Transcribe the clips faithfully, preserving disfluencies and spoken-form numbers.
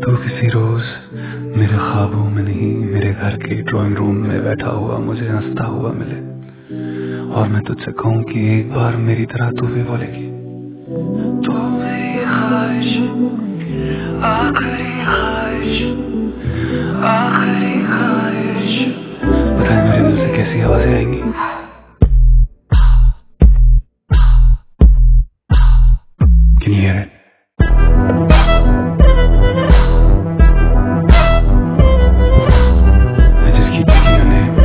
तू किसी रोज मेरे ख्वाबों में नहीं, मेरे घर के ड्राइंग रूम में बैठा हुआ मुझे हंसता हुआ मिले, और मैं तुझसे कहूँ कि एक बार मेरी तरह तू भी बोलेगी। तू मेरी ख्वाहिश, आखिरी ख्वाहिश, आखिरी ख्वाहिश। पता है मेरे दिल से कैसी आवाजें आएंगी? Can you hear it? I just keep thinking your name.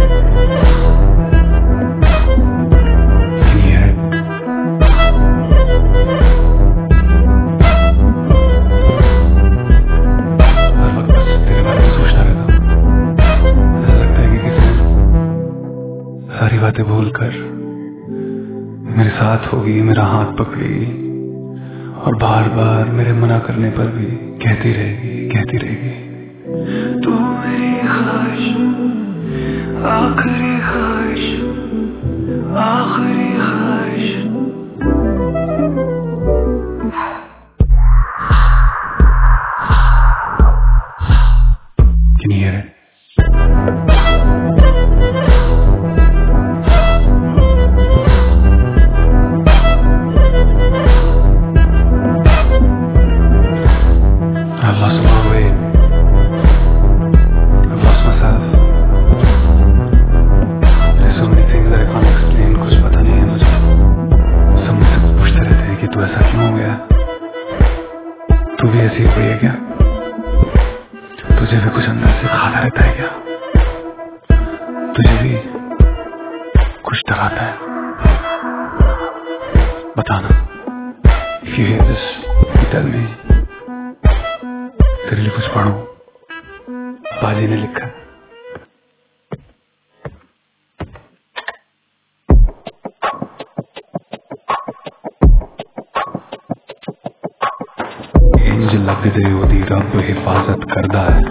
Can you hear it? हर वक्त बस तेरे बारे में सोचता रहता हूँ। ऐसा लगता है कि किसी ने सारी बातें भूल कर मेरे साथ होगी, मेरा हाथ पकड़ेगी और बार बार मेरे मना करने पर भी कहती रहेगी कहती रहेगी तू मेरी ख्वाहिश, आखिरी ख्वाहिश, आखिरी ख्वाहिश। Can you hear it? I've lost my way. I've lost myself. There's so many things that I can't explain. कुछ पता नहीं है मुझे। सब मुझसे पूछते रहते हैं कि तू ऐसा क्यों हो गया? तू भी ऐसी हो गई है क्या? तुझे भी कुछ अंदर से खाता रहता है क्या? तुझे भी कुछ डराता है? बताना। If you hear this, you tell me. तेरे लिए कुछ पढ़ूं? बाजी ने लिखा है। इंज लगदे ओदी रब हिफाजत करदा है,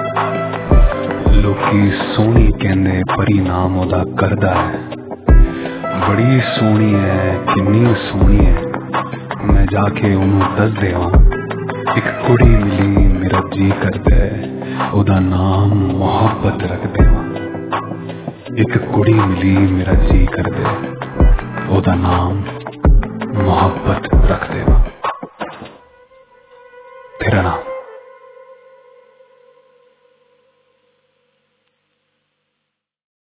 लोकी सोहनी कहंदे परिणाम ओदा करदा है। बड़ी सोहनी है, किन्नी सोहनी है, मैं जाके ओनू दस देवां। एक कुड़ी मिली मेरा जी करदा है, ओदा नाम मोहब्बत रख देवां। एक कुड़ी मिली मेरा जी करदा है, ओदा नाम मोहब्बत रख देवां। तेरा नाम